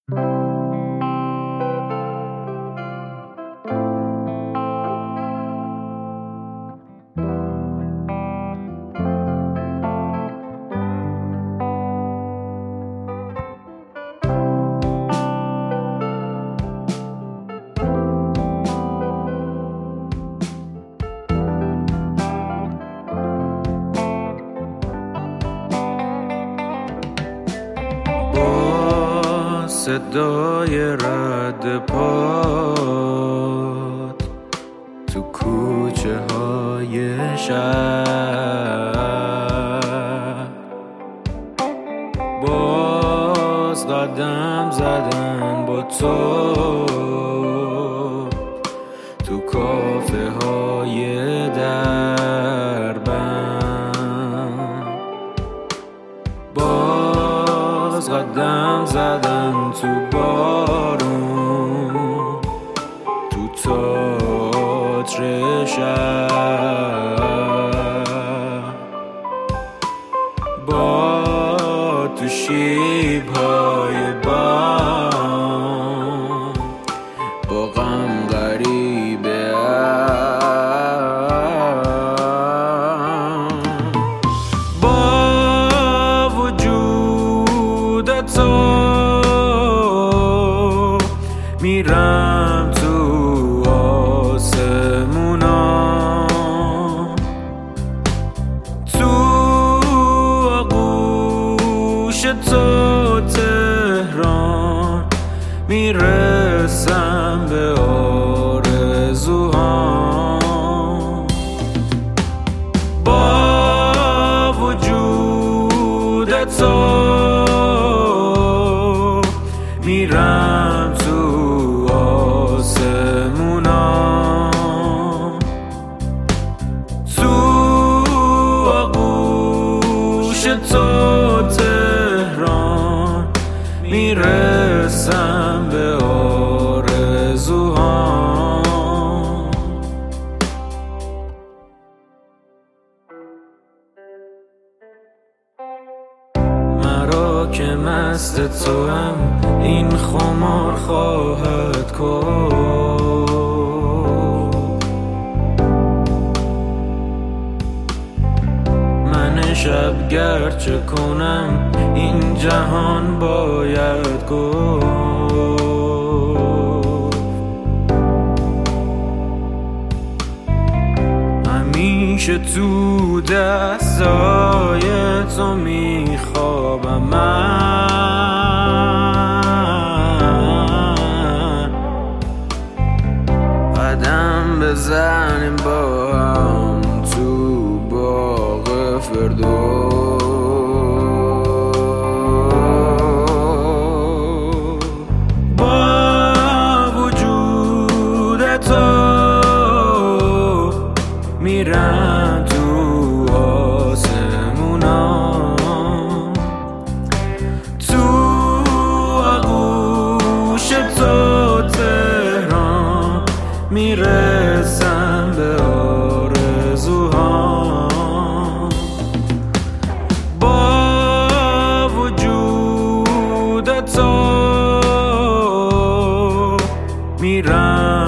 صدای رد پات تو کوچه های شهر، باز قدم زدن با تو کافه های دربند، باز قدم زدن تو بارون تو تئاتر شهر، با تو شیب‌های بام با غم غریبه با وجود تو میرم تو آسمونا، تو آغوش تو تهران میرسم به آرزوهام، با وجود تو میرم تو آسمونا، تو آغوش تو تهران میرسم به آرزوهام. مرا که مست تو هم این خمار خواهد کرد، من شب گرچه کنم این جهان باید گفت، همیشه تو دستای تو میخوابم من، قدم بزنیم با هم تو باغ فردوس، با وجود تو میرم تو آسمونا، تو آغوش تو تهران میرسم به آرزوهام، با وجود تو میرم